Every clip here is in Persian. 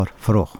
فروغ.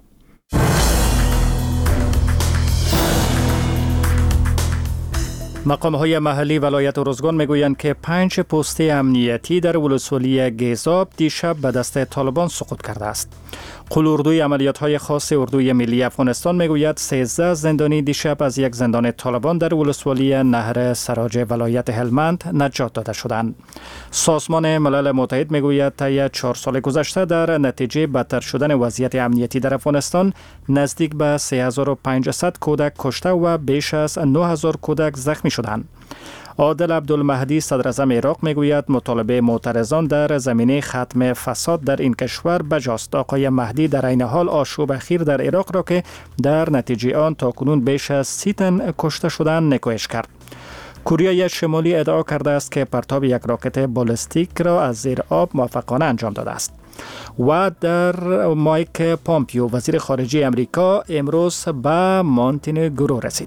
مقام‌های محلی ولایت ارزگان میگویند که 5 پست امنیتی در ولسوالی گیزاب دیشب به دست طالبان سقوط کرده است. قلوردوی عملیات‌های خاص اردوی ملی افغانستان میگوید 13 زندانی دیشب از یک زندان طالبان در ولسوالی نهر سراج ولایت هلمند نجات داده شدند. سازمان ملل متحد میگوید طی 4 سال گذشته در نتیجه بدتر شدن وضعیت امنیتی در افغانستان نزدیک به 3500 کودک کشته و بیش از 9000 کودک زخمی شدند. عادل عبدالمهدی صدر اعظم عراق میگوید مطالبه معترضان در زمینه ختم فساد در این کشور بجاست. آقای مهدی در عین حال آشوب اخیر در عراق را که در نتیجه آن تاکنون بیش از 30 تن کشته شدند نکوهش کرد. کره شمالی ادعا کرده است که پرتاب یک راکت بالستیک را از زیر آب موفقانه انجام داده است. و در مایک پامپیو وزیر خارجه امریکا امروز به مونتنگرو رسید.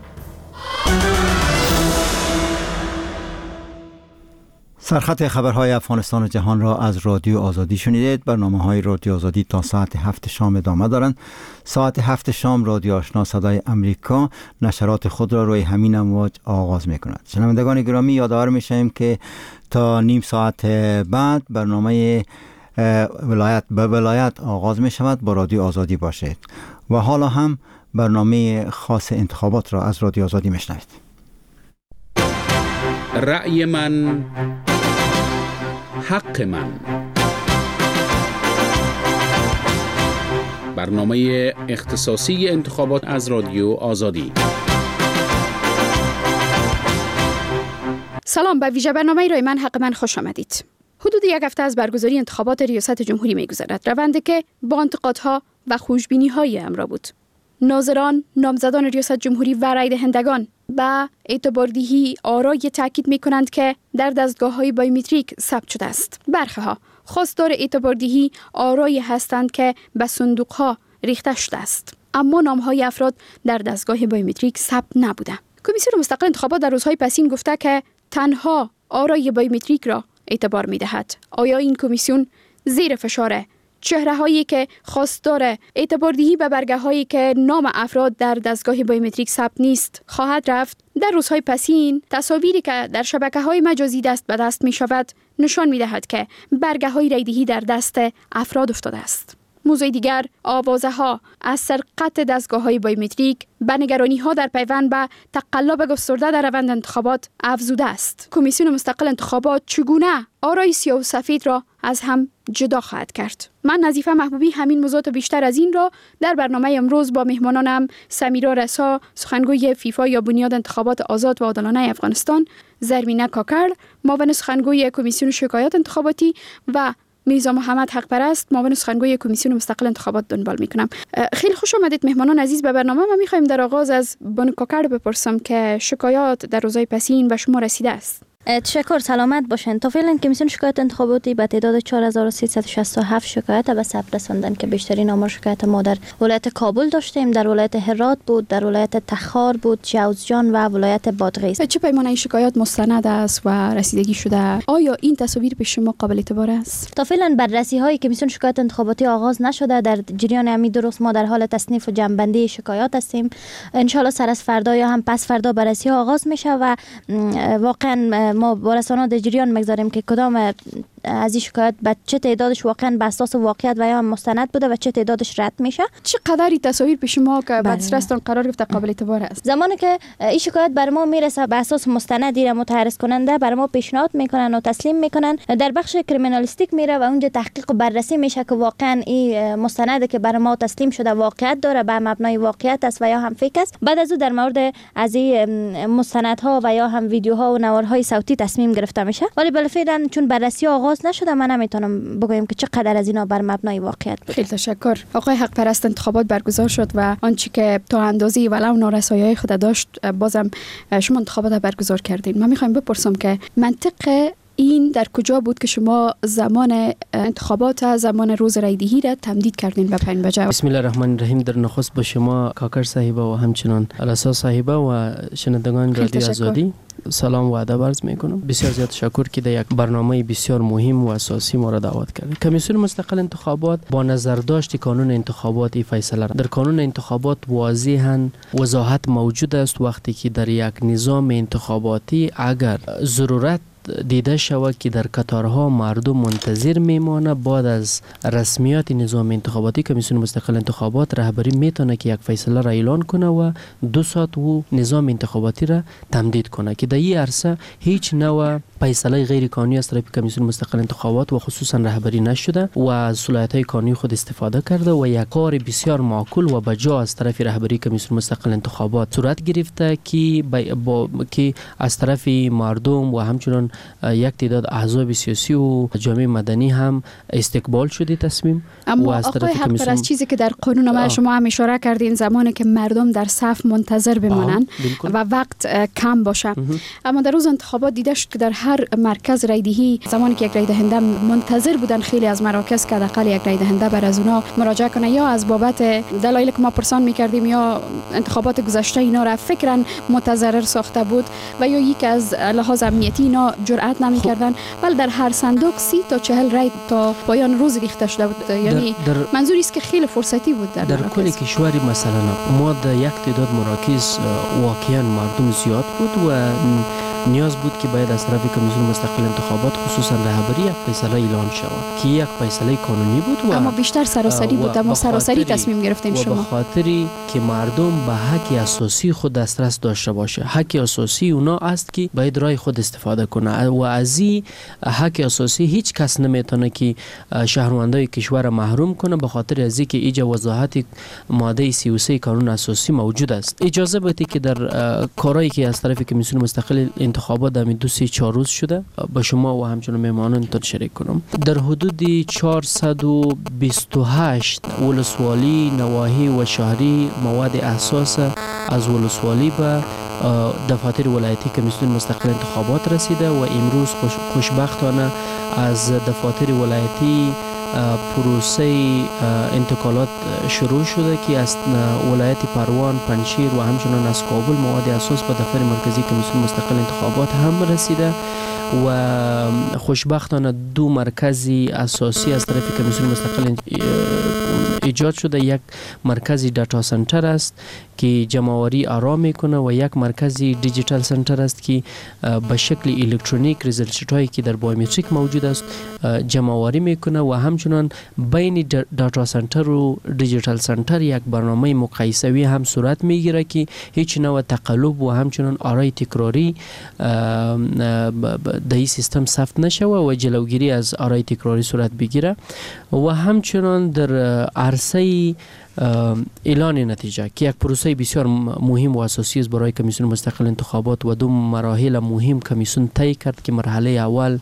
سرخط خبرهای افغانستان و جهان را از رادیو آزادی شنیدید. برنامه‌های رادیو آزادی تا ساعت 7 شام ادامه دارند. ساعت 7 شام رادیو آشنا صدای امریکا نشرات خود را روی همین امواج آغاز می‌کند. شنوندگان گرامی، یادآور می‌شویم که تا نیم ساعت بعد برنامه ولایت به ولایت آغاز می‌شود. با رادیو آزادی باشید. و حالا هم برنامه خاص انتخابات را از رادیو آزادی می‌شنوید. رأی من حق من. برنامه اختصاصی انتخابات از رادیو آزادی. سلام، به ویژه برنامه رأی من حق من خوش آمدید. حدود یک هفته از برگزاری انتخابات ریاست جمهوری می‌گذرد، روندی که با انتقادها و خوشبینی‌های همراه بود. ناظران، نامزدان ریاست جمهوری و رای دهندگان به اعتباردهی آرای تاکید می کنند که در دستگاه‌های بایومتریک ثبت شده است. برخی‌ها خواستار اعتباردهی آرای هستند که به صندوق‌ها ریخته شده است، اما نام‌های افراد در دستگاه بایومتریک ثبت نبوده. کمیسیون مستقل انتخابات در روزهای پسین گفته که تنها آرای بایومتریک را اعتبار می‌دهد. آیا این کمیسیون زیر فشار چهره‌هایی که خواستار اعتباردهی به برگه‌هایی که نام افراد در دستگاه بایومتریک ثبت نیست خواهد رفت؟ در روزهای پسین تصاویری که در شبکه‌های مجازی دست به دست می‌شود نشان می‌دهد که برگه‌های رایدهی در دست افراد افتاده است. موضوع دیگر، آوازه‌ها از سرقت دستگاه‌های بایومتریک به نگرانی‌ها در پیوند به تقلب گسترده در روند انتخابات افزوده است. کمیسیون مستقل انتخابات چگونه آرای سیاه و سفید را از هم جدا خواهد کرد؟ من نظیفه محبوبی همین موضوعات بیشتر از این را در برنامه امروز با مهمانانم سمیرا رسا، سخنگوی فیفا یا بنیاد انتخابات آزاد و عادلانه افغانستان، زرمینه کاکر، معاون سخنگوی کمیسیون شکایات انتخاباتی و میرزا محمد حق پرست، معاون سخنگوی کمیسیون مستقل انتخابات دنبال میکنم. خیلی خوش آمدید مهمانان عزیز به برنامه. ما میخوایم در آغاز از بانو کاکر بپرسم که شکایات در روزهای پسین به شما رسیده است. تشکر، سلامت باشین. تا فعلا کمیسیون شکایت انتخاباتی به تعداد 4367 شکایت به ثبت رساندن که بیشترین آمار شکایت ما در ولایت کابل داشتیم، در ولایت هرات بود، در ولایت تخار بود، جوزجان و ولایت بادغیس. چه پیمانه این شکایات مستند است و رسیدگی شده؟ آیا این تصاویر پیش شما قابل اعتبار است؟ تا فعلا بررسی های کمیسیون شکایت انتخاباتی آغاز نشده. در جریان همین درست ما در حال تصنیف و جمع‌بندی شکایات هستیم. ان شاء الله سر از فردا یا هم پس فردا بررسی ها آغاز میشه و واقعا ما با رسانه‌ها در جریان میگذاریم که کدام از این شکایت به چه تعدادش واقعا به اساس واقعیت و یا مستند بوده و چه تعدادش رد میشه. چقدر این تصاویر پیش ما که بعد سرستان قرار گرفته قابل اعتبار است؟ زمانی که این شکایت بر ما میرسه به اساس مستندی را متعرض کننده بر ما پیشنهاد میکنن و تسلیم میکنن، در بخش کریمینالیستیک میره و اونجا تحقیق و بررسی میشه که واقعا این مستندی که بر ما تسلیم شده واقعیت داره، به مبنای واقعیت است و یا هم فیک است. بعد از او در مورد از این مستندها و یا هم ویدیوها و نوارهای صوتی تصمیم گرفته میشه. ولی بالفعل چون بررسی آغاز نشده من نمیتونم بگویم که چقدر از اینا بر مبنای واقعیت بود. خیلی تشکر. آقای حق پرست، انتخابات برگزار شد و آنچه که تا اندازه‌ای ولو نارسایی‌های خود داشت بازم شما انتخابات برگزار کردین. من میخوایم بپرسم که منطق این در کجا بود که شما زمان انتخابات، زمان روز رایدهی را تمدید کردین به 5 بجه؟ بسم الله الرحمن الرحیم. در نخست با شما کاکر صاحبه و همچنان الاسا صاحبه و شنوندگان رادیو آزادی سلام و ادب عرض میکنم. بسیار زیاد تشکر که در یک برنامه بسیار مهم و اساسی ما را دعوت کردید. کمیسیون مستقل انتخابات با نظرداشت قانون انتخابات فیصله را در قانون انتخابات واضحاً وضاحت موجود است وقتی که در یک نظام انتخاباتی اگر ضرورت دیده شود که در قطارها مردم منتظر میمانه، بعد از رسمیات نظام انتخاباتی کمیسیون مستقل انتخابات رهبری میتونه که یک فیصله را اعلان کنه و 2 ساعت و نظام انتخاباتی را تمدید کنه که در این عرصه هیچ نوع فیصله غیر قانونی از طرف کمیسیون مستقل انتخابات و خصوصا رهبری نشده و از صلاحیت‌های قانونی خود استفاده کرده و یک کار بسیار معقول و بجا از طرف رهبری کمیسیون مستقل انتخابات صورت گرفته که از طرف مردم و همچنان یک تعداد احزاب سیاسی و جامعه مدنی هم استقبال شده تصمیم. اما و از طرف کمیسیون از چیزی که در قانون ما شما هم اشاره کردین زمانی که مردم در صف منتظر بمانند و وقت کم باشه. اما در روز انتخابات دیده شد که در هر مرکز رایدهی زمانی که یک رای دهنده منتظر بودن خیلی از مراکز که حداقل یک رای دهنده بر از اونا مراجعه کنه یا از بابت دلایلی که ما پرسان می‌کردیم یا انتخابات گذشته اینا را فکراً متضرر ساخته بود و یا یک از لحاظ امنیتی اینا جرأت نمی‌کردن، ولی در هر صندوق 30 تا 40 رای تا پایان روز ریخته شده بود. یعنی منظوری است که خیلی فرصتی بود در کل کشوری. مثلا ما در یک تعداد مراکز واقعا مردم زیاد بود و نیاز بود که باید از طرف کمیسیون مستقل انتخابات خصوصا رهبری یک فیصله اعلان شود که یک فیصله قانونی بود و اما بیشتر سراسری بود. اما سراسری تصمیم گرفتین شما به خاطری که مردم به حق اساسی خود دسترس داشته باشه. حق اساسی اونا است که باید رای خود استفاده کنه و از این حق اساسی هیچ کس نمیتونه که شهروندای کشور محروم کنه به خاطر از اینکه ایجا وضاحت ماده 33 قانون اساسی موجود است. اجازه بدید که در کارهایی که از طرف کمیسیون مستقل انتخابات در 2-3-4 روز شده با شما و همچنان مهمانانتان شریک کنم. در حدود 428 ولسوالی، نواحی و شهری مواد اساس از ولسوالی به دفاتر ولایتی کمیسیون مستقل انتخابات رسیده و امروز خوشبختانه از دفاتر ولایتی پروسه انتقالات شروع شده که از ولایت پروان، پنجشیر و همچنان از کابل مواد اساس به دفتر مرکزی کمیسیون مستقل انتخابات هم رسیده و خوشبختانه 2 مرکزی اساسی از طرف کمیسیون مستقل ایجاد شده. یک مرکزی دیتا سنتر است که جمع‌آوری آرام میکنه و یک مرکزی دیجیتال سنتر است که به شکل الکترونیک ریزالت شیت هایی که در بایومتریک موجود است جمع‌آوری میکنه و همچنان بین دیتا سنتر و دیجیتال سنتر یک برنامه مقایسوی هم صورت میگیره که هیچ نوع تقلب و همچنان آرای تکراری در این سیستم ثبت نشوه و جلوگیری از آرای تکراری صورت بگیره و همچنان در عرصه اعلان نتیجه که یک پروسه بسیار مهم و اساسی است برای کمیسیون مستقل انتخابات و 2 مراحل مهم کمیسیون طی کرد که مرحله اول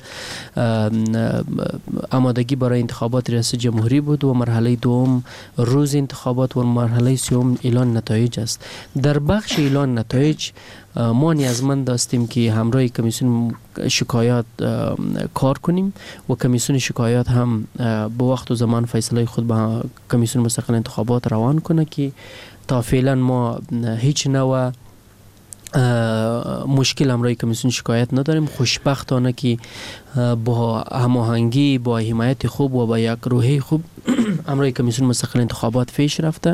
آمادگی برای انتخابات ریاست جمهوری بود و مرحله دوم روز انتخابات و مرحله سوم اعلان نتایج است. در بخش اعلان نتایج ما نیازمند هستیم که همراه کمیسیون شکایات کار کنیم و کمیسیون شکایات هم به وقت و زمان فیصله خود به کمیسیون مستقل انتخابات روان کنه که تا فعلا ما هیچ نوع مشکل همراه کمیسیون شکایت نداریم. خوشبختانه که با هماهنگی، با حمایت خوب و با یک روحیه خوب همراه کمیسیون مستقل انتخابات پیش رفته.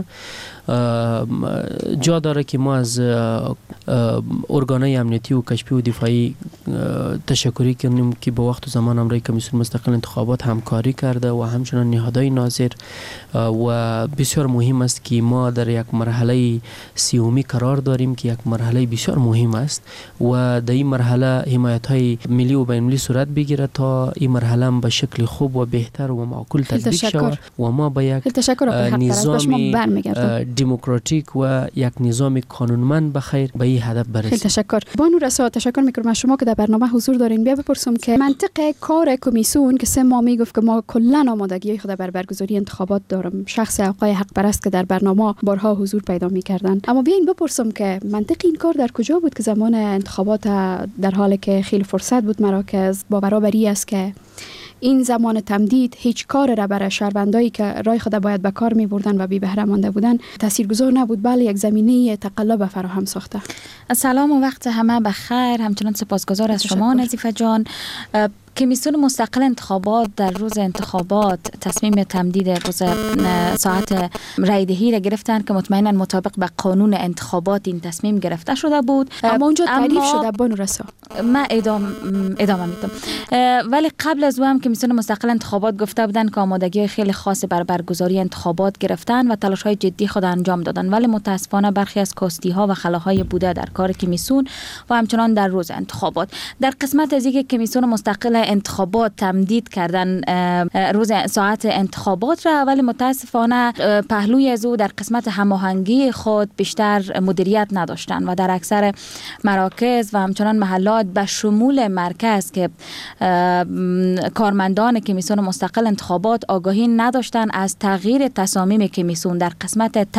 جا داره که ما از ارگانهای امنیتی و کشفی و دفاعی تشکری کنیم که به وقت و زمان همراه کمیسیون مستقل انتخابات همکاری کرده و همچنان نهادهای ناظر و بسیار مهم است که ما در یک مرحله 30 قرار داریم که یک مرحله بسیار مهم است و در این مرحله حمایت‌های ملی و بین‌المللی صورت بگیره تا این مرحله به شکل خوب و بهتر و معقول تطبیق شود و برنامه به یک نظام دموکراتیک و یک نظام قانونمند بخیر به این هدف برسیم. خیلی تشکر. بانو رسا، تشکر میکنم از شما که در برنامه حضور دارین. بیا بپرسم که منطق کار کمیسیون که 3 ماه میگفت که ما کلا آمادگی خود بر برگزاری انتخابات دارم، شخص آقای حق پرست که در برنامه بارها حضور پیدا میکردن، اما بیاین بپرسم که منطق این کار در کجا بود که زمان انتخابات در حالی که خیلی فرصت بود مراکز با برابری است که این زمان تمدید هیچ کار را برای شهروندایی که رای خود باید به کار می بردن و بی بهره مانده بودن تاثیرگذار نبود، بله یک زمینه تقلب فراهم ساخته. سلام و وقت همه بخیر. همچنان سپاسگزار از شما نظیفه جان. کمیسیون مستقل انتخابات در روز انتخابات تصمیم تمدید روز ساعت رایدهی را گرفتن که مطمئنا مطابق به قانون انتخابات این تصمیم گرفته شده بود. اما اونجا تعریف شده بانو رسا. من ادامه میدم. ولی قبل از او هم کمیسیون مستقل انتخابات گفته بودن که آمادگی خیلی خاصی برای برگزاری انتخابات گرفتن و تلاش‌های جدی خود انجام دادن، ولی متاسفانه برخی از کاستی‌ها و خلاهای بوده در کار کمیسیون و همچنان در روز انتخابات. در قسمت از اینکه کمیسیون مستقل انتخابات تمدید کردن روز ساعت انتخابات را، ولی متاسفانه پهلوی از او در قسمت هماهنگی خود بیشتر مدیریت نداشتن و در اکثر مراکز و همچنان محلات به شمول مرکز که کارمندان کمیسیون مستقل انتخابات آگاهی نداشتن از تغییر تصامیم کمیسیون در قسمت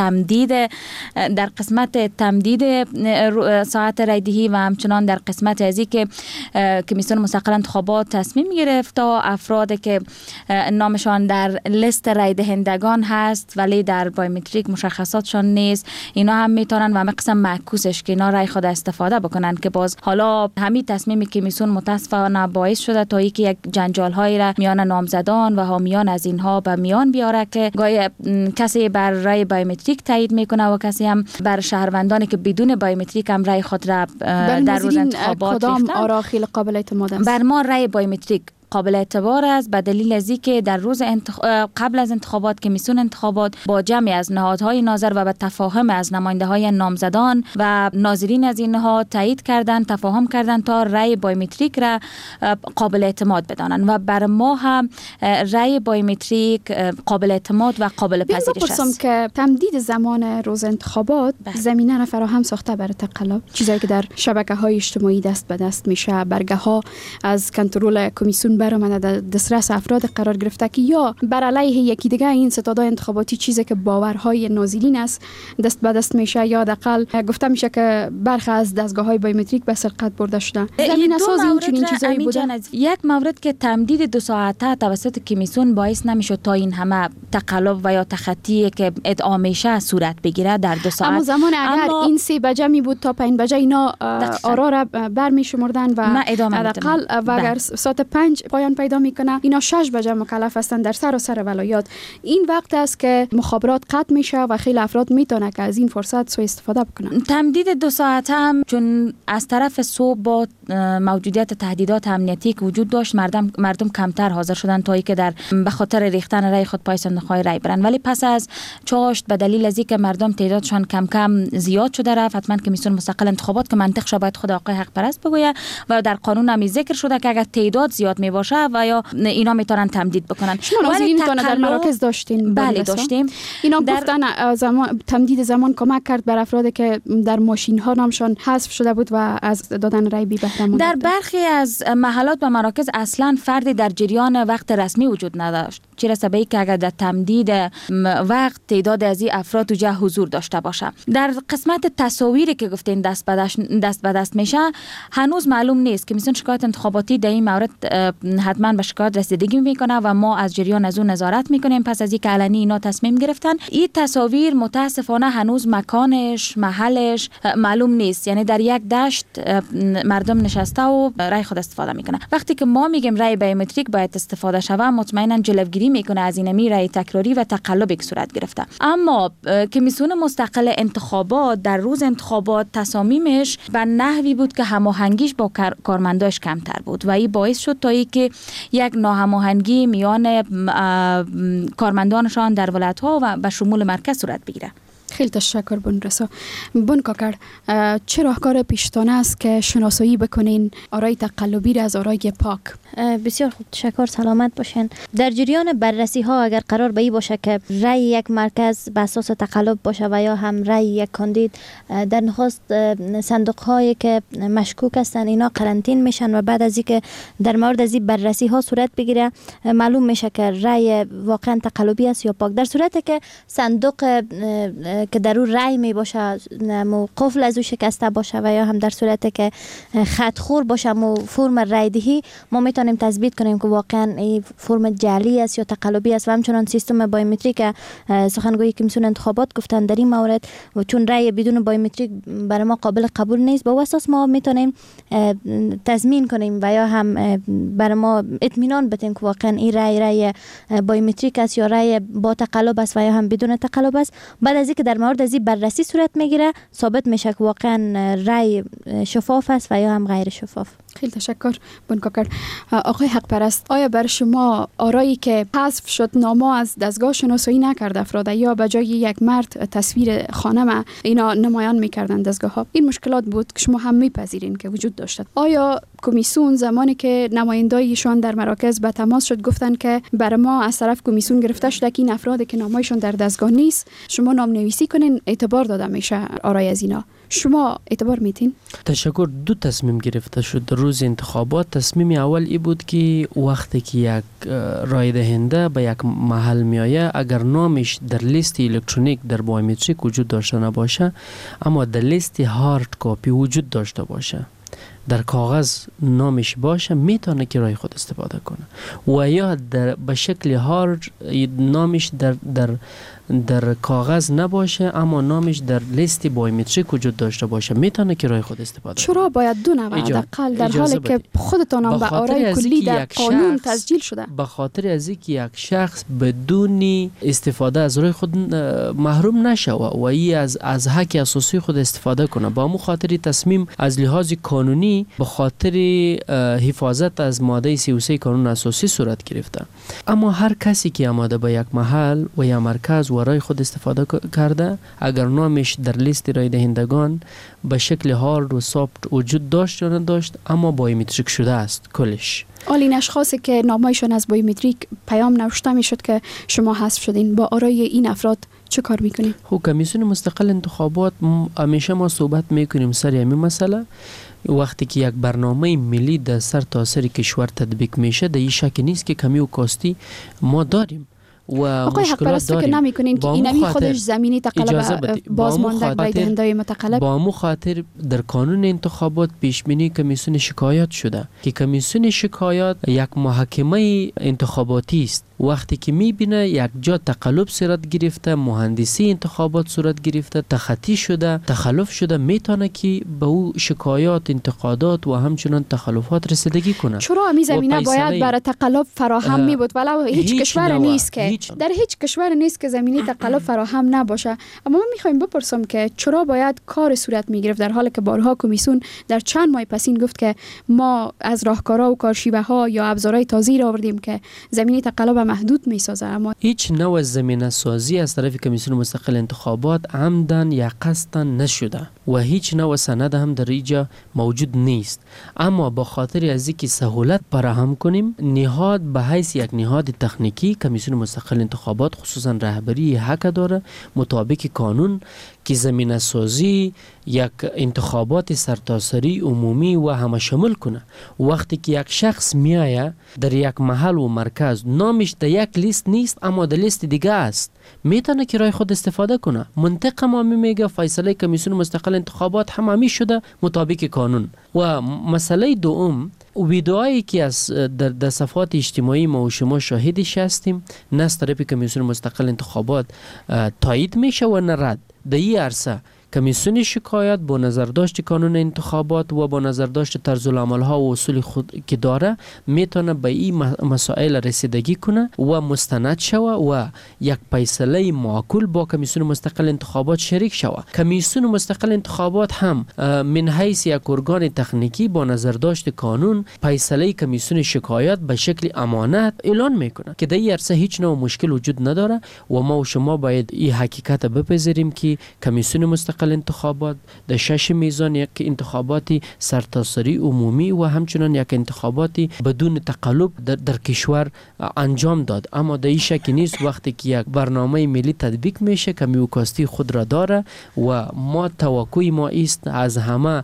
تمدید ساعت رایدهی و همچنان در قسمت ازی که کمیسیون مستقل انتخابات تصمیم گرفت تا افرادی که نامشان در لیست رای دهندگان هست ولی در بایومتریک مشخصاتشان نیست، اینا هم میتونن و همه قسم معکوسش که اینا رای خود استفاده بکنن که باز حالا همین تصمیم کمیسیون متاسفانه باعث شده تا اینکه یک جنجال هایی را میان نامزدان و حامیان از اینها به میان بیاره که گاهی کسی بر رای بایومتریک تایید میکنه و کسی هم بر شهروندانی که بدون بایومتریک هم رای خود را در روز انتخابات کدام آرا خیلی قابل اعتماد است؟ بر ما رای بایومتریک قابل اعتبار است به دلیل از اینکه در روز قبل از انتخابات کمیسیون انتخابات با جمعی از نهادهای ناظر و به تفاهم از نماینده‌های نامزدان و ناظرین از این نهاد تایید کردند، تفاهم کردند تا رای بایومتریک را قابل اعتماد بدانند و بر ما هم رای بایومتریک قابل اعتماد و قابل پذیرش است. که تمدید زمان روز انتخابات زمینه را فراهم ساخته برای تقلب، چیزایی که در شبکه‌های اجتماعی دست به دست میشه، برگه‌ها از کنترل کمیسیون برآمده در دسترس افراد قرار گرفته که یا بر علیه یکی دیگه این ستادهای انتخاباتی چیزی که باورهای نازلین است دست به دست میشه یا حداقل گفته میشه که برخی از دستگاه‌های بایومتریک به سرقت برده شده. زمینه ساز این چنین چیزایی بوده. یک مورد که تمدید 2 ساعته توسط کمیسیون باعث نمیشد تا این همه تقلب و یا تخطی که ادعا میشه صورت بگیره در 2 ساعت. اما زمان اگر این 3 بجه می بود تا 5 بجه اینا آرا را برمیشمردن و حداقل اگر ساعت 5 پایان پیدا میکنه اینا 6 بجه مکلف هستند در سراسر ولایات. این وقت است که مخابرات قطع میشه و خیلی افراد میتونه که از این فرصت سوء استفاده بکنن. تمدید 2 ساعته هم چون از طرف صبح با موجودیت تهدیدات امنیتی که وجود داشت مردم کمتر حاضر شدن تا اینکه به خاطر ریختن رای خود پای صندوق‌های رای برن، ولی پس از چاشت به دلیل از اینکه مردم تعدادشان کم کم زیاد شده رفت، حتما کمیسیون مستقل انتخابات که منطقش باید خود آقای حق پرست بگوید و در قانون هم ذکر شده که اگر تعداد زیاد می باشه و یا اینا میتونن تمدید بکنن. شما ناظرین در مراکز داشتین؟ بله داشتیم. اینا گفتن تمدید زمان کمک کرد بر افرادی که در ماشین ها نامشان حذف شده بود و از دادن رای بی بهره مانده. در برخی از محلات و مراکز اصلا فردی در جریان وقت رسمی وجود نداشت، چه رسه به اینکه اگر در تمدید وقت تعداد از این افراد تو جا حضور داشته باشه. در قسمت تصاویری که گفتین دست به دست میشه هنوز معلوم نیست. کمیسیون شکایت انتخاباتی در این مورد حتما به شکایت رسیدگی میکنه و ما از جریان از اون نظارت میکنیم. پس از اینکه علنی اینا تصمیم گرفتن، این تصاویر متاسفانه هنوز مکانش محلش معلوم نیست، یعنی در یک دشت مردم نشسته و رای خود استفاده میکنه. وقتی که ما میگیم رای بایومتریک باید استفاده شود، مطمئنا جلوگیری میکنه از این رای تکراری و تقلبی که صورت گرفته. اما کمیسیون مستقل انتخابات در روز انتخابات تصامیمش به نحوی بود که هماهنگیش با کارمنداش کمتر بود و این باعث شد تا اینکه یک ناهماهنگی میان کارمندانشان در ولایت‌ها و به شمول مرکز صورت بگیره. خیلی تشکر بونرسا. بون کاکر، چه راهکار پیشتانه است که شناسایی بکنین آرای تقلبی را از آرای پاک؟ بسیار خوب، تشکر، سلامت باشین. در جریان بررسی ها اگر قرار به این باشه که رأی یک مرکز به اساس تقلب باشه و یا هم رأی یک کاندید، در نخست صندوق هایی که مشکوک هستن اینا قرنطین میشن و بعد از اینکه در مورد از این بررسی ها صورت بگیره معلوم میشه که رأی واقعا تقلبی است یا پاک. در صورتی که صندوق که در اون رأی می باشه قفل از او شکسته باشه و یا هم در صورتی که خط خور باشه فرم رأی دهی، ما میتونیم تثبیت کنیم که واقعا این فرم جعلی است یا تقلبی است. و همچنان سیستم بایومتریک سخنگوی کمیسیون انتخابات گفتن در این مورد و چون رأی بدون بایومتریک برای ما قابل قبول نیست، با اساس ما میتونیم تضمین کنیم و یا هم برای ما اطمینان بدیم که واقعا این رأی بایومتریک است یا رأی با تقلب است و یا هم بدون تقلب است. بعد از اینکه در مورد از این بررسی صورت میگیره ثابت میشه که واقعا رأی شفاف است و یا هم غیر شفاف. خیلی تشکر بونکاکر. آقای حق پرست، آیا بر شما آرایی که حذف شد نامه از دستگاه شناسایی نکرد افراد یا به جای یک مرد تصویر خانم اینا نمایان میکردن دستگاه ها، این مشکلات بود که شما هم میپذیرین که وجود داشتد؟ آیا کمیسیون زمانی که نمایندایشان در مراکز به تماس شد گفتن که برای ما از طرف کمیسیون گرفته شده که این افرادی که نامایشان در دستگاه نیست شما نام نویسی کنین اعتبار داده میشه آرای از اینا، شما اعتبار میتین؟ تشکر. دو تصمیم گرفته شد روز انتخابات. تصمیم اول ای بود که وقتی که یک رای دهنده به یک محل میآید اگر نامش در لیست الکترونیک در بایومتریک وجود داشته نباشه اما در لیست هارد کاپی وجود داشته باشه، در کاغذ نامش باشه، میتونه که رای خود استفاده کنه. و یا به شکل هارد نامش در کاغذ نباشه اما نامش در لیست بایومتریک وجود داشته باشه، میتونه که رای خود استفاده کنه. چرا باید دو نوع حداقل در حالی که خودتان هم به آرای کلی در قانون تسجیل شده؟ به خاطر از اینکه یک شخص بدون استفاده از رای خود محروم نشه و ای از حق اساسی خود استفاده کنه. با مو خاطر تصمیم از لحاظ قانونی به خاطر حفاظت از ماده 33 قانون اساسی صورت گرفته. اما هر کسی که آماده به یک محل و یا مرکز و رای خود استفاده کرده اگر نامش در لیست رای دهندگان به شکل هارد و سافت وجود داشت یا نداشت اما بایومتریک شده است کلش. این اشخاصی که نامایشان از بایومتریک پیام نوشته میشد که شما حذف شدین، با آرای این افراد چه کار میکنین؟ کمیسیون مستقل انتخابات همیشه ما صحبت میکنیم سر همین مسئله. وقتی که یک برنامه ملی در سر تاسر کشور تطبیق میشه در این شک نیست که کمی و کاستی ما داریم و آقای حق پرستو که نمی کنین که اینمی خودش زمینی تقلب بازمانده رای دهندگان متقلب. با مو خاطر در قانون انتخابات پیش بینی کمیسیون شکایت شده که کمیسیون شکایت یک محکمه انتخاباتی است. وقتی که میبینه یک جا تقلب صورت گرفته، مهندسی انتخابات صورت گرفته، تخطی شده، تخلف شده، میتونه که به او شکایات، انتقادات و همچنان تخلفات رسیدگی کنه. چرا می زمینه باید برای تقلب فراهم می بود؟ ولو هیچ کشور نیست که در هیچ کشور نیست که زمینه تقلب فراهم نباشه. اما ما میخوایم بپرسم که چرا باید کار صورت میگرفت در حالی که بارها کمیسیون در چند ماه پسین گفت که ما از راهکارها و کارشیوه ها یا ابزارهای تازه‌ای را آوردیم که زمینه تقلب محدود میسازه. اما هیچ نوع زمینه سازی از طرف کمیسیون مستقل انتخابات عمدن یا قصدن نشده و هیچ نوع سند هم در اینجا موجود نیست. اما با خاطر از اینکه سهولت فراهم کنیم، نهاد به حیث یک نهاد تکنیکی کمیسیون مستقل انتخابات خصوصا رهبری حق داره مطابق قانون که زمینه سازی یک انتخابات سرتاسری عمومی و همه شامل کنه. وقتی که یک شخص میایه در یک محل و مرکز نامش در یک لیست نیست اما در لیست دیگه است، میتونه که رای خود استفاده کنه. منطق ما میگه فیصله کمیسیون مستقل انتخابات همه شده مطابق قانون. و مسئله دوم، ویدئویی که از در صفحات اجتماعی ما و شما شاهدش هستیم، نه از طرف کمیسیون مستقل انتخابات تایید میشه و نه رد. در این عرصه کمیسیون شکایت با نظرداشت قانون انتخابات و با نظرداشت طرز العمل ها و اصول خود که داره میتونه به این مسائل رسیدگی کنه و مستند شوه و یک فیصله معقول با کمیسیون مستقل انتخابات شریک شوه. کمیسیون مستقل انتخابات هم من حیث یک ارگان تکنیکی با نظرداشت قانون فیصله کمیسیون شکایت به شکل امانت اعلان میکنه که در این عرصه هیچ نوع مشکل وجود نداره و ما و شما باید این حقیقت بپذیریم که کمیسیون مستقل انتخابات در 6 میزان یک انتخاباتی سرتاسری عمومی و همچنان یک انتخاباتی بدون تقلب در کشور انجام داد. اما در این شک نیست وقتی که یک برنامه ملی تطبیق میشه کمیوکاستی خود را داره و ما توقع ما است از همه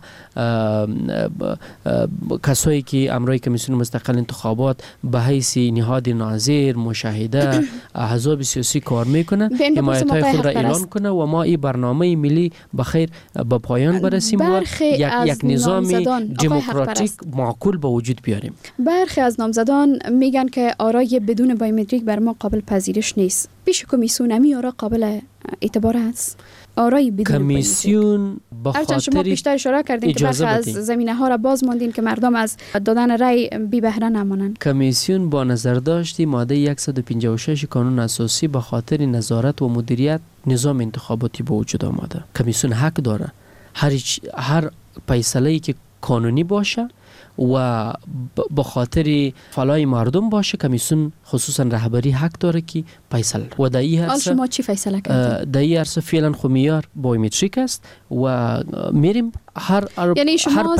کسایی که امرای کمیسیون مستقل انتخابات به حیث نهاد ناظر، مشاهده، احزاب سیاسی کار میکنه، حمایت‌های خود را اعلان کنه و ما این برنامه ملی بخیر به پایان برسیم و یک نظام دموکراتیک معقول به وجود بیاریم. برخی از نامزدان میگن که آرای بدون بایومتریک بر ما قابل پذیرش نیست. پیش کمیسیون همی آرا قابل اعتبار است؟ آرای بدون کمیسیون به خاطر شما بیشتر اشاره کردین که برخی از زمینه ها را باز ماندین که مردم از دادن رأی بی بهره نمانند. کمیسیون با نظر داشتی ماده 156 قانون اساسی به خاطر نظارت و مدیریت نظام انتخاباتی به وجود آمده. کمیسیون حق داره هر فیصله‌ای که قانونی باشه و به خاطر فلاح مردم باشه کمیسیون خصوصا رهبری حق داره که فیصله و در این عرصه شما چی فیصله کردید؟ در این عرصه فعلا خمیار بایومتریک است و میریم یعنی شما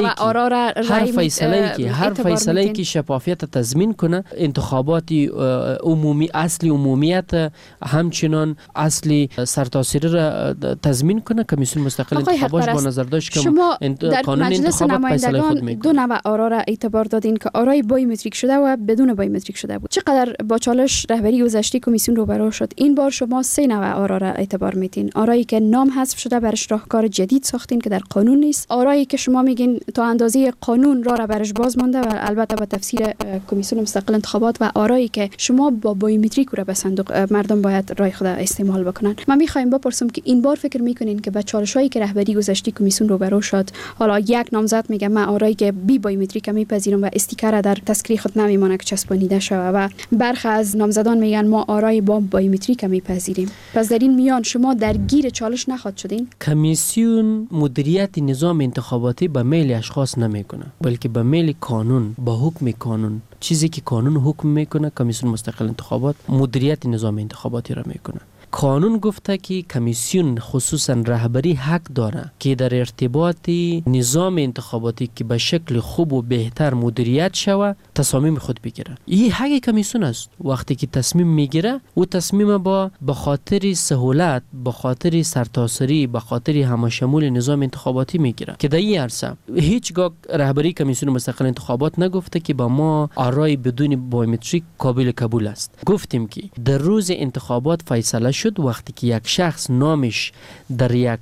هر فیصله که شفافیت تضمین کنه انتخابات عمومی اصلی عمومیت همچنان اصلی سرتاسری را تضمین کنه کمیسیون مستقل انتخابات با نظر داشت که قانون انتخابات فیصله خود میکنه. دو نوع آرا را اعتبار دادین که آرای بایومتریک شده و بدون بایومتریک شده بود. چقدر با چالش رهبری گذشته کمیسیون روبرو شد؟ این بار شما 3 نوع آرا را اعتبار میدین. آرایی که نام حذف شده برش راهکار جدید ساختین که در قانون نیست، آرایی که شما میگین تا اندازه قانون را برش باز مانده و البته با تفسیر کمیسیون مستقل انتخابات، و آرایی که شما با بایومتریک را به صندوق مردم باید رای خود استعمال بکنن. من میخوایم بپرسم که این بار فکر میکنین که با چالشایی که رهبری گذشته کمیسیون روبرو شد، حالا یک نامزد میگه من آرایی که بی بایومتریک میپذیرم و استیکر در تذکره خود نمیمونه که چسبانیده شوه، و برخی از نامزدان میگن ما آرای با بایومتریک میپذیریم. پس در این میان شما درگیر چالش نخواهد شدین؟ کمیسیون مدیریت نظام انتخاباتی به میل اشخاص نمیکنه، بلکه به میل قانون، با حکم قانون. چیزی که قانون حکم میکنه کمیسیون مستقل انتخابات مدیریت نظام انتخاباتی را میکنه. قانون گفته که کمیسیون خصوصا رهبری حق داره که در ارتباط نظام انتخاباتی که به شکل خوب و بهتر مدیریت شوه تصامیم خود بگیره. این حق کمیسیون است. وقتی که تصمیم میگیره و تصمیم با به خاطر سهولت، به خاطر سرتاسری، به خاطر همشمول نظام انتخاباتی میگیره که در این عرصه هیچگاه رهبری کمیسیون مستقل انتخابات نگفته که با ما آرای بدون بایومتریک قابل قبول است. گفتیم که در روز انتخابات فیصله شد وقتی که یک شخص نامش در یک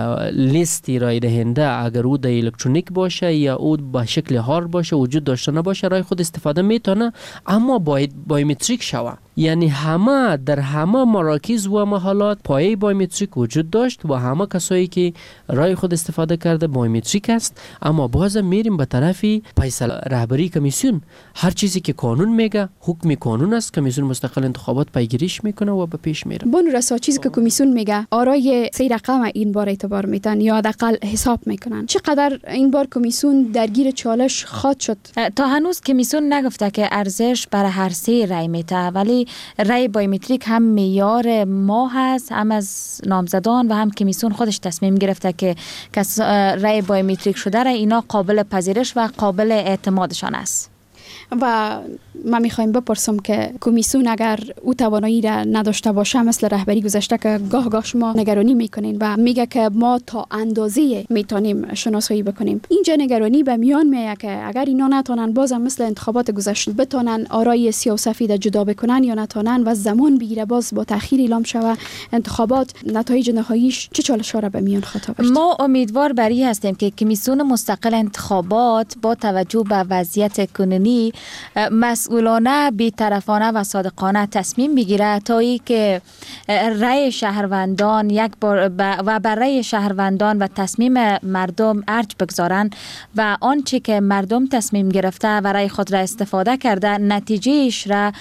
لیستی رای دهنده اگر او در الکترونیک باشه یا او به شکل هارد باشه وجود داشته نباشه رای خود استفاده میتونه، اما باید بایومتریک شوه. یعنی همه در همه مراکز و محلات پایه بایومتریک وجود داشت و همه کسایی که رای خود استفاده کرده بایومتریک است. اما باز میریم به طرف فیصله رهبری کمیسیون. هر چیزی که قانون میگه حکم قانون است، کمیسیون مستقل انتخابات پیگیریش میکنه و به پیش میره. رسا چیزی که کمیسیون میگه آرای 3 رقم این بار اعتبار میتن یا حداقل حساب میکنن. چقدر این بار کمیسیون درگیر چالش خواهد شد؟ تا هنوز کمیسیون نگفته که ارزش برای هر 3 رای میته، ولی رای بایومتریک هم معیار ما هست، هم از نامزدان و هم کمیسیون خودش تصمیم گرفته که رای بایومتریک شده رای اینا قابل پذیرش و قابل اعتمادشان است. و من میخوایم بپرسم که کمیسیون اگر او توانایی را نداشته باشه مثل رهبری گذشته که گاه شما نگرانی میکنین و میگه که ما تا اندازه میتونیم شناسایی بکنیم، اینجا نگرانی به میان میاد که اگر اینا نتونن بازم مثل انتخابات گذشته بتونن آرای سیاه و سفید جدا بکنن یا نتونن و زمان بگیره باز با تأخیر اعلام شوه انتخابات، نتایج نهاییش چه چالش‌ها را به میان خواهد آورد؟ ما امیدوار بر این هستیم که کمیسیون مستقل انتخابات با توجه به وضعیت کنونی مسئولانه، بی‌طرفانه و صادقانه تصمیم بگیره تا ای که رأی شهروندان یک بار و بر رأی شهروندان و تصمیم مردم ارج بگذارن و آنچه که مردم تصمیم گرفته و رأی خود را استفاده کرده نتیجهش را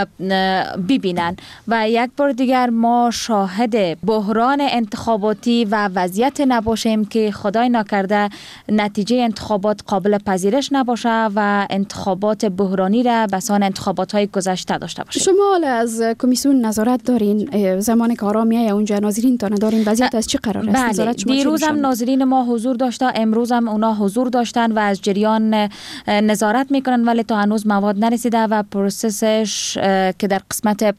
ببینن. و یک بار دیگر ما شاهد بحران انتخاباتی و وضعیت نباشیم که خدای نکرده نتیجه انتخابات قابل پذیرش نباشه و انتخابات بحرانی را بسان انتخابات های گذشته داشته باشه. شما حالا از کمیسیون نظارت دارین، زمان که آرام میایه اونجا ناظرین تا ندارین، وضعیت از چی قرار است؟ بله، دیروز هم ناظرین ما حضور داشته، امروز هم اونا حضور داشتن و از جریان نظارت میکنن، ولی تا هنوز مواد نرسیده و پروسسش که در قسمت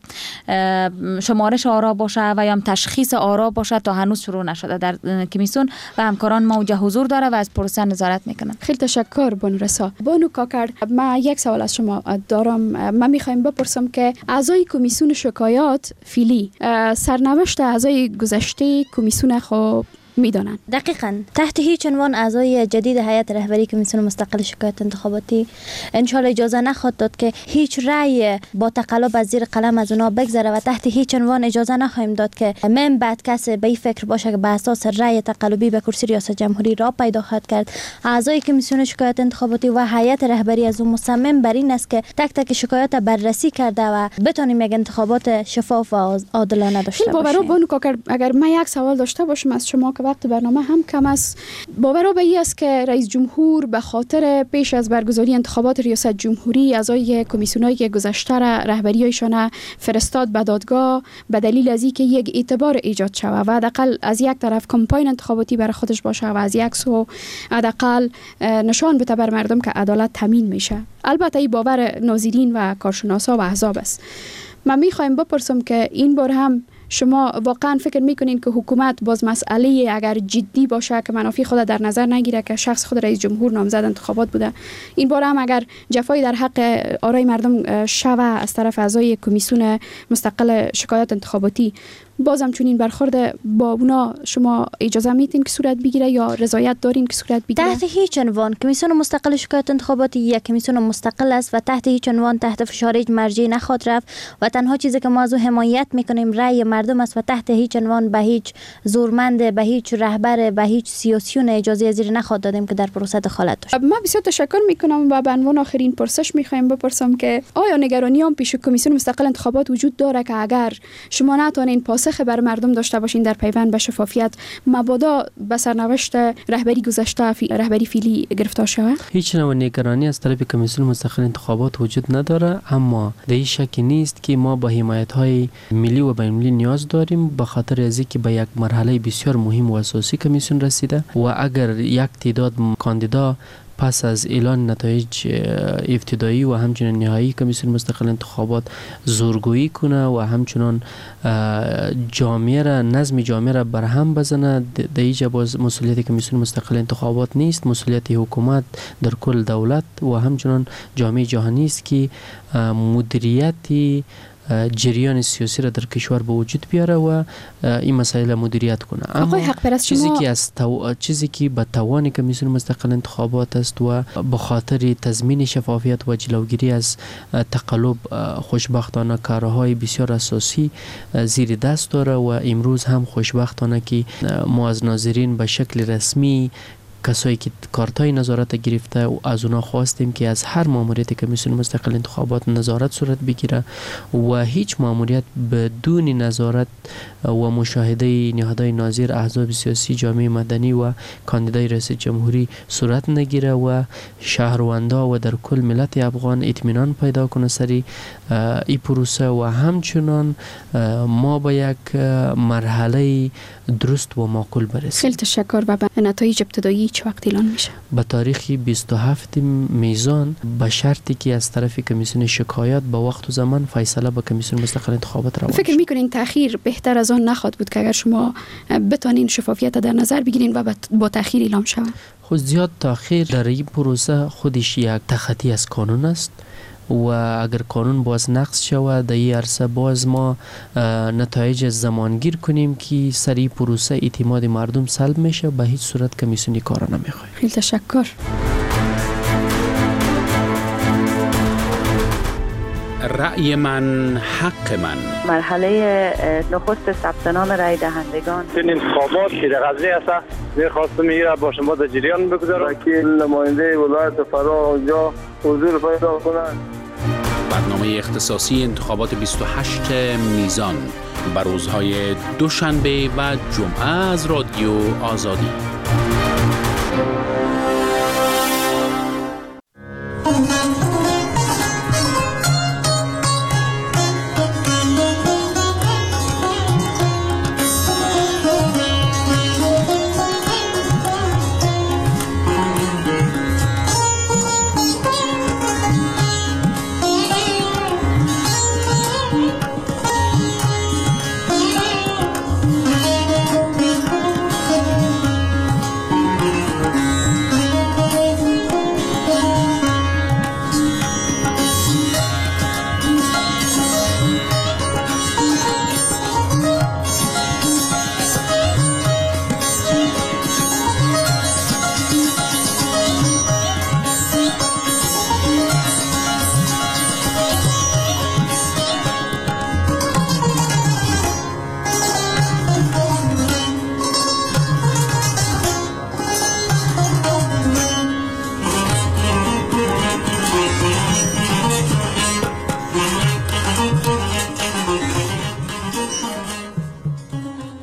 شمارش آرا باشه و یا تشخیص آرا باشه تا هنوز شروع نشده در کمیسیون و همکاران ما اونجا حضور داره و از پروسه نظارت میکنن. خیلی تشکر بانو رسا. بانو کاکر، من یک سوال از شما دارم. من میخوایم بپرسم که اعضای کمیسیون شکایات فیلی سرنوشت اعضای گذشته کمیسیون خو میدانند؟ دقیقاً تحت هیچ عنوان اعضای جدید هیئت رهبری کمیسیون مستقل شکایت انتخاباتی انشالله اجازه نخواهد داد که هیچ رأی با تقلب از زیر قلم از اونا بگذره و تحت هیچ عنوان اجازه نخواهیم داد که من بعد کسی به این فکر باشه که به اساس رأی تقلبی به کرسی ریاست جمهوری را پیدا خواهد کرد. اعضای کمیسیون شکایت انتخاباتی و هیئت رهبری از اون مصمم بر این است که تک تک شکایات بررسی کرده و بتونیم یک انتخابات شفاف و عادلانه داشته باشیم. بانو کاکر، اگر من یک سوال داشته باشم از شما که وقت برنامه هم کم است، باور به این است که رئیس جمهور به خاطر پیش از برگزاری انتخابات ریاست جمهوری اعضای کمیسیونایی که گذشته را رهبریایشان فرستاد به دادگاه به دلیل از اینکه یک اعتبار ایجاد شود و حداقل از یک طرف کمپاین انتخاباتی برای خودش باشه و از یک سو حداقل نشان بده بر مردم که عدالت تامین میشه. البته این باور ناظرین و کارشناسا و احزاب است. من میخوایم بپرسم که این بار هم شما واقعا فکر میکنین که حکومت باز مسئله اگر جدی باشه که منافع خود در نظر نگیره که شخص خود رئیس جمهور نامزد انتخابات بوده، این بار هم اگر جفایی در حق آرای مردم شوه از طرف اعضای کمیسیون مستقل شکایت انتخاباتی، بازم چنین برخورد با اونا شما اجازه میدین که صورت بگیره یا رضایت دارین که صورت بگیره؟ تحت هیچ عنوان کمیسیون مستقل شکایت انتخاباتی یک کمیسیون مستقل است و تحت هیچ عنوان تحت فشار هیچ مرجعی نخواهد رفت و تنها چیزی که ما از او حمایت میکنیم رأی مردم است و تحت هیچ عنوان به هیچ زورمند، به هیچ رهبر، به هیچ سیاسیون اجازه زیر نخواهد دادیم که در پروسه دخالت داشته. من بسیار تشکر میکنم و به عنوان آخرین پرسش میخوایم بپرسم که آیا نگرانیام پیش کمیسیون مستقل انتخابات وجود داره که اگر شما نتونین پاسخ بر مردم داشته باشین در پیوند به شفافیت، مبادا به سرنوشت رهبری گذشته رهبری فعلی گرفتار شود؟ هیچ نوع نگرانی از طرف کمیسیون مستقل انتخابات وجود نداره، اما در این شک نیست که ما با حمایت‌های ملی و بین‌المللی نیاز داریم به خاطر از اینکه به یک مرحله بسیار مهم و اساسی کمیسیون رسیده و اگر یک تعداد کاندیدا پس از اعلان نتایج ابتدایی و همچنین نهایی کمیسیون مستقل انتخابات زورگویی کنه و همچنان جامعه را نظم جامعه را برهم بزنه، در اینجا باز مسئولیت کمیسیون مستقل انتخابات نیست، مسئولیت حکومت در کل دولت و همچنان جامعه جهانی است که مدیریت جریان سیاسی را در کشور به وجود بیاره و این مسائل مدیریت کنه. اما چیزی که به توان کمیسیون مستقل انتخابات است و به خاطر تضمین شفافیت و جلوگیری از تقلب خوشبختانه کارهای بسیار اساسی زیر دست داره و امروز هم خوشبختانه که ما از ناظرین به شکل رسمی کسایی که کارتای نظارت گرفته و از اونا خواستیم که از هر ماموریت کمیسیون مستقل انتخابات نظارت صورت بگیره و هیچ ماموریت بدون نظارت و مشاهده نهادهای ناظر، احزاب سیاسی، جامعه مدنی و کاندیدای رئیس جمهوری صورت نگیره و شهروندا و در کل ملت افغان اطمینان پیدا کنه سری این پروسه و همچنان ما با یک مرحله درست و معقول برسیم. خیلی تشکر. و نتایج ابتدایی چه وقت اعلان میشه؟ به تاریخ 27 میزان به شرطی که از طرف کمیسیون شکایت با وقت و زمان فیصله به کمیسیون مستقل انتخابات روان فکر میکنین تأخیر بهتر از آن نخواهد بود که اگر شما بتونین شفافیت در نظر بگیرین و با تأخیر اعلام شود؟ خود زیاد تأخیر در این پروسه خودش یک تخطی از قانون است و اگر قانون باز نقض شود در این عرصه باز ما نتایج زمانگیر کنیم که سری پروسه اعتماد مردم سلب میشه، به هیچ صورت کمیسیونی کارا نمیخواد. خیلی تشکر. رأی من حق من. مرحله نخست ثبت نام رای دهندگان. این انتخابات که در غزنی است می‌خواستم میره با شما در جریان بگذارم. وکیل نماینده ولایت فرا اونجا حضور پیدا کنند. برنامه اختصاصی انتخابات 28 میزان بر روزهای دوشنبه و جمعه از رادیو آزادی.